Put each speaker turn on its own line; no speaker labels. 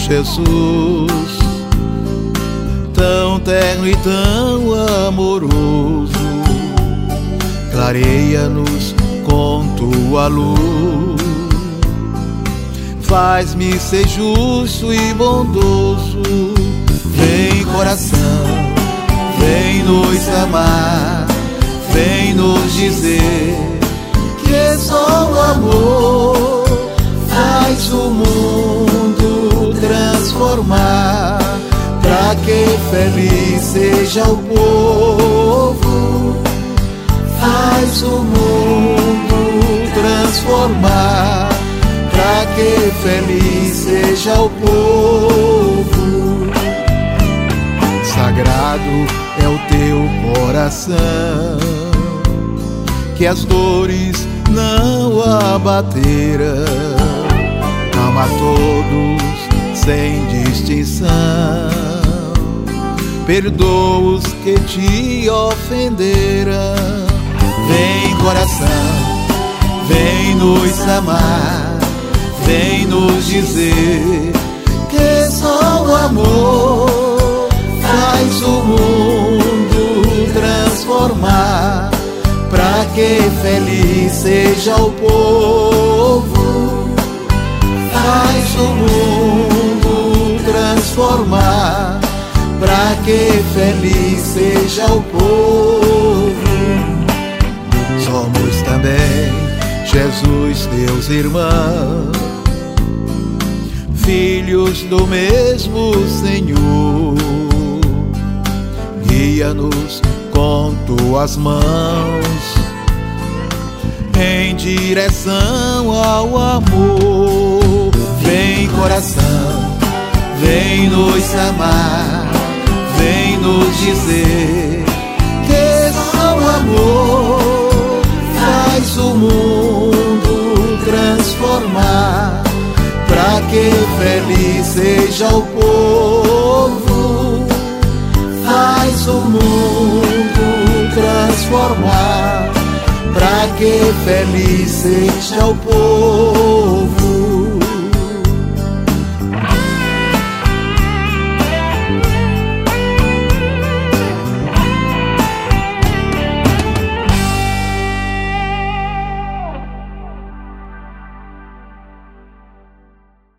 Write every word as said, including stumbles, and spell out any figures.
Jesus, tão terno e tão amoroso, clareia-nos com tua luz. Faz-me ser justo e bondoso. Vem, coração, vem nos amar, vem nos dizer que só o amor faz o mundo transformar, pra que feliz seja o povo. Faz o mundo transformar, pra que feliz seja o povo. Sagrado é o teu coração, que as dores não abateram. Ama a todos sem distinção, perdoa os que te ofenderam. Vem, coração, vem nos amar, vem nos dizer que só o amor faz o mundo transformar, pra que feliz seja o povo. Faz o mundo transformar, pra que feliz seja o povo. Somos também, Jesus, teus irmãos, filhos do mesmo Senhor. Guia-nos com tuas mãos em direção ao amor. Vem, coração, vem nos amar, vem nos dizer que só o amor faz o mundo transformar, pra que feliz seja o povo. Faz o mundo transformar, pra que feliz seja o povo.